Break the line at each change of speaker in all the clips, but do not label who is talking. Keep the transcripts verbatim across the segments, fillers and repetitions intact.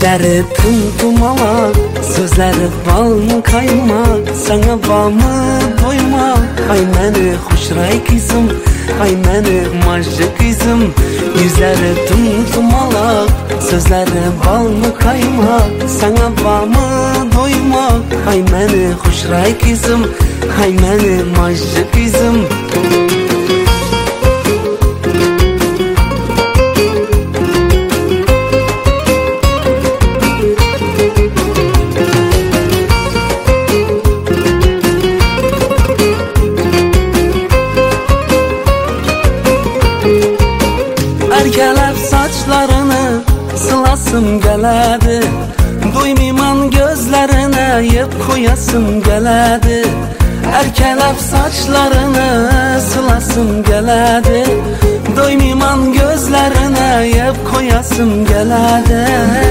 Yüzleri tımtımalak, sözleri bal mı kaymak, sana bağımı doymak. Ay məni xoşray kızım, ay məni majlı kızım. Yüzleri tımtımalak, sözleri bal mı kaymak, sana bağımı doymak. Ay məni xoşray kızım, ay məni majlı kızım. Erkelep saçlarını sılasım geledi, duymayman gözlerine yep koyasım geledi. Erkelep saçlarını sılasım geledi, duymayman gözlerine yep koyasım geledi.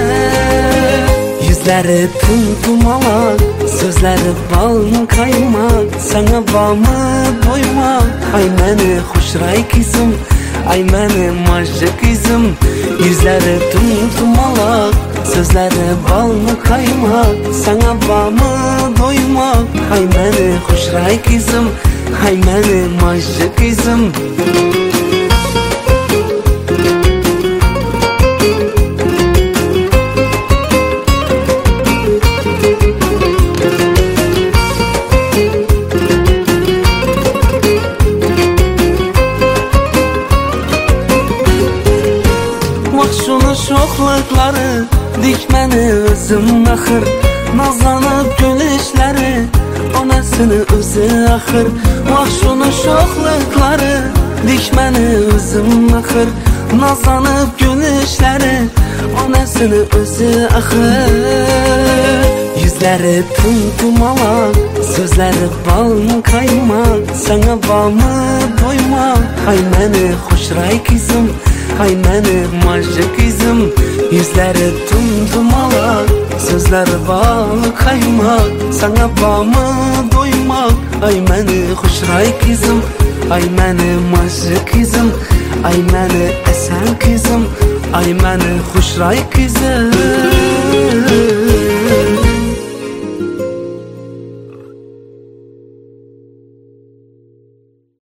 Yüzleri tımtımalak, sözleri bal mı kaymak, sana bağımı doymak. Ay məni xoşray kızım, ay məni majlı kızım. Yüzleri tımtımalak, sözleri bal mı kaymak, sana bağımı doymak. Ay məni xoşray kızım, ay məni majlı kızım. Şunu şoxluqları dikməni özüm axır, nazlanıb gülüşləri o nəsini özü axır. Vax şunu şoxluqları dikməni özüm axır, nazlanıb gülüşləri o nəsini özü axır. Yüzləri tımtımalak, sözləri bal mı kaymak, sana bağımı doymak. Ay məni xoşray kızım, ay məni majlı kızım. Yüzləri tımtımalak, sözləri bal kaymak, sana bağımı doymak. Ay məni xoşray kızım, ay məni majlı kızım. Ay məni əsən kızım, ay məni xoşray kızım.